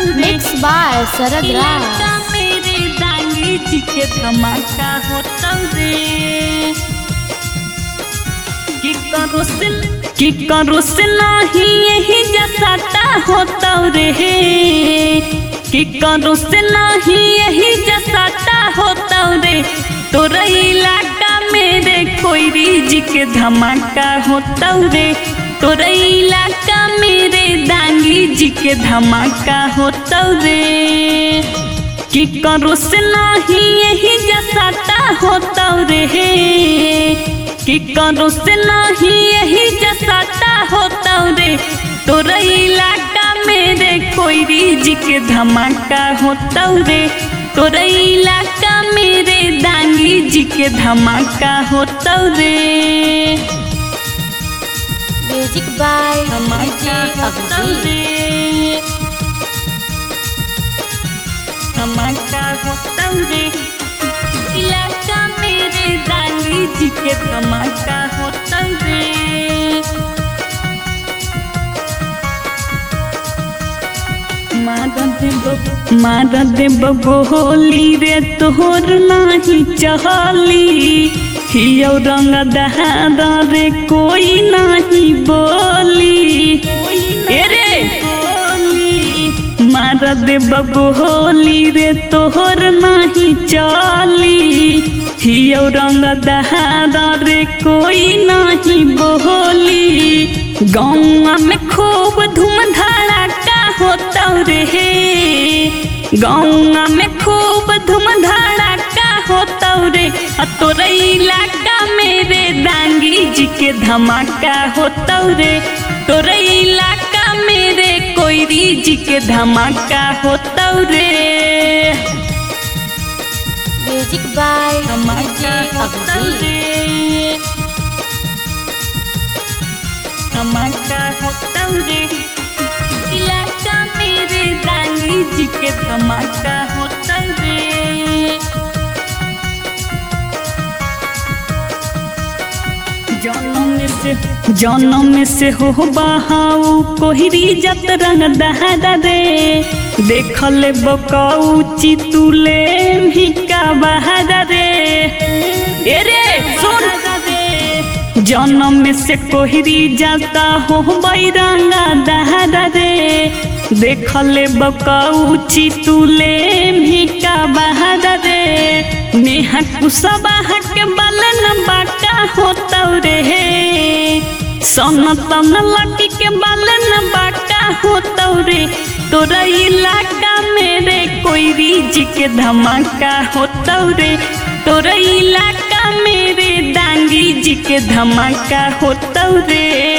Mix by शरद राज। मेरे दांगी जी के धमाका होता रे कि करो से नहीं यही जैसाटा होता रे कि करो से नहीं यही जैसाटा होता रे तोरा इलाका मेरे कोई जी के धमाका होता रे तोरा इलाका मेरे दांगी जी के धमाका होता रे कि करो से नहीं यही जैसाटा होता रे कि करो से नहीं यही जैसाटा होता रे तोरा इलाका मेरे कोई जी के धमाका होता रे तोरा इलाका मेरे दांगी जी के धमाका होता रे म्यूजिक बाय धमाका होता रे धमाका होता रे इलाका मेरे दांगी जी के धमाका होता रे मारा देव गोली रे तोहर नाही चहली हियो रंग दहादा रे कोई नहीं बोली रे मारा देव गोली रे तोहर नहीं चली हियो रंग दहादा रे कोई नहीं बोली गाँव में खूब धूम धड़ाका होता रे गाँव में खूब धूम धड़ाका होता रे तोरा इलाका मेरे दांगी जी के धमाका होता रे तोरा इलाका मेरे कोयरी जी के धमाका होता रे म्यूजिक बाय धमाका होता रे धमाका होता रे इलाका मेरे दांगी जी के धमाका होता रे जन्म से हो बहाऊ कोहरी जत रंग दहरा रे देख ले बकाऊ चितुले भी का बहारा रे रे सुन जन्म से कोहरी जाता हो बैरंगा दहरा रे देख ले बकाऊ चितुले भी का बहारा रे नेहा कुसबाह के बलन बाका होता रे सन तन लकी के बलन बाका होता रे तोरा इलाका मेरे कोयरी जी के धमाका होता रे तोरा इलाका मेरे दांगी जी के धमाका होता रे।